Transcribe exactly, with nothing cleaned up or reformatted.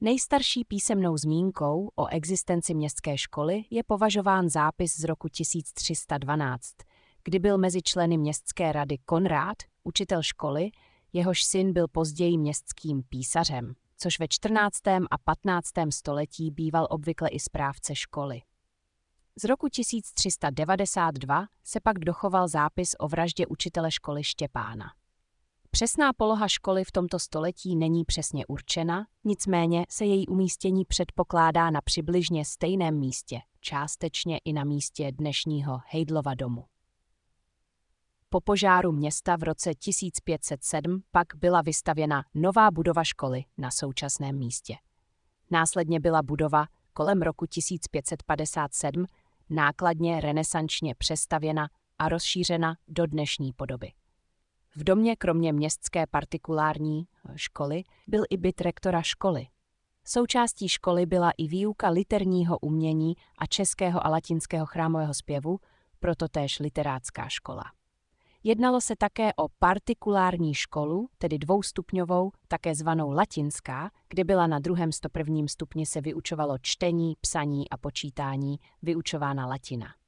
Nejstarší písemnou zmínkou o existenci městské školy je považován zápis z roku tisíc tři sta dvanáct, kdy byl mezi členy městské rady Konrád, učitel školy, jehož syn byl později městským písařem, což ve čtrnáctém a patnáctém století býval obvykle i správce školy. Z roku tisíc tři sta devadesát dva se pak dochoval zápis o vraždě učitele školy Štěpána. Přesná poloha školy v tomto století není přesně určena, nicméně se její umístění předpokládá na přibližně stejném místě, částečně i na místě dnešního Heydlova domu. Po požáru města v roce tisíc pět set sedm pak byla vystavěna nová budova školy na současném místě. Následně byla budova kolem roku tisíc pět set padesát sedm nákladně renesančně přestavěna a rozšířena do dnešní podoby. V domě kromě městské partikulární školy byl i byt rektora školy. Součástí školy byla i výuka literního umění a českého a latinského chrámového zpěvu, proto též literácká škola. Jednalo se také o partikulární školu, tedy dvoustupňovou, také zvanou latinská, kde byla na druhém sto prvním stupni se vyučovalo čtení, psaní a počítání, vyučována latina.